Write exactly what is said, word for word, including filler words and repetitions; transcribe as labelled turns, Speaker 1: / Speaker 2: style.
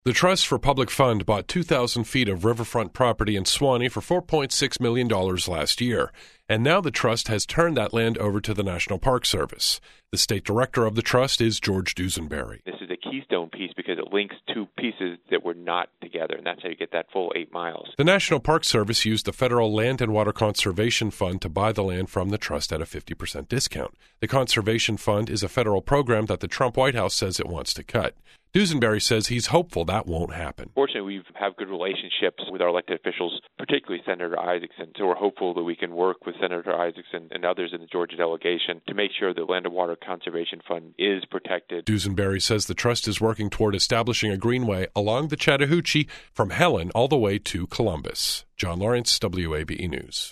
Speaker 1: The Trust for Public Fund bought two thousand feet of riverfront property in Suwannee for four point six million dollars last year, and now the Trust has turned that land over to the National Park Service. The state director of the Trust is George Duesenberry.
Speaker 2: This is a keystone piece because it links two pieces that were not together, and that's how you get that full eight miles.
Speaker 1: The National Park Service used the Federal Land and Water Conservation Fund to buy the land from the Trust at a fifty percent discount. The Conservation Fund is a federal program that the Trump White House says it wants to cut. Duesenberry says he's hopeful that won't happen.
Speaker 2: Fortunately, we have good relationships with our elected officials, particularly Senator Isakson, so we're hopeful that we can work with Senator Isakson and others in the Georgia delegation to make sure the Land and Water Conservation Fund is protected.
Speaker 1: Duesenberry says the Trust is working toward establishing a greenway along the Chattahoochee from Helen all the way to Columbus. John Lawrence, W A B E News.